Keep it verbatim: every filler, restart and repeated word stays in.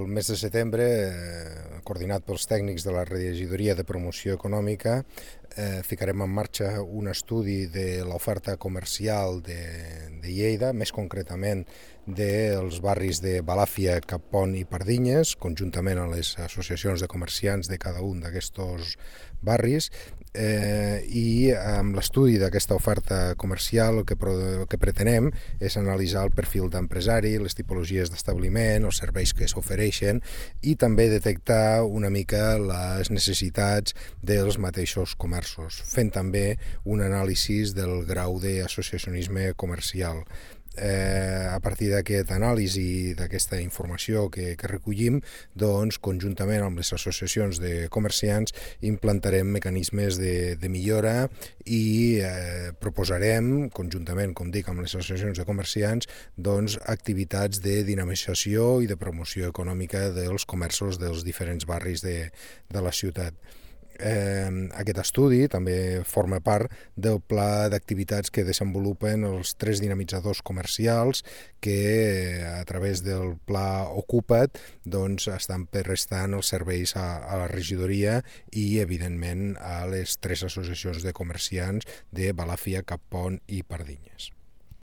mes de setembre, eh, coordinat pels tècnics de la Regidoria de Promoció Econòmica, eh, ficarem en marxa un estudi de l'oferta comercial de, de Lleida, més concretament dels barris de Balàfia, Cap Pont i Pardinyes, conjuntament amb les associacions de comerciants de cada un d'aquests barris, eh, i amb l'estudi d'aquesta oferta comercial el que, el que pretenem és analitzar el perfil d'empresari, les tipologies d'establiment, els serveis que s'ofereixen i també detectar una mica les necessitats dels mateixos comerços, fent també un anàlisi del grau d'associacionisme comercial. Eh, a partir d'aquest anàlisi i d'aquesta informació que, que recollim, doncs, conjuntament amb les associacions de comerciants implantarem mecanismes de, de millora i eh, proposarem, conjuntament, com dic, amb les associacions de comerciants, doncs, activitats de dinamització i de promoció econòmica dels comerços dels diferents barris de, de la ciutat. Eh, aquest estudi també forma part del pla d'activitats que desenvolupen els tres dinamitzadors comercials que a través del pla Ocupa't doncs, estan prestant els serveis a, a la regidoria i evidentment a les tres associacions de comerciants de Balàfia, Cap Pont i Pardinyes.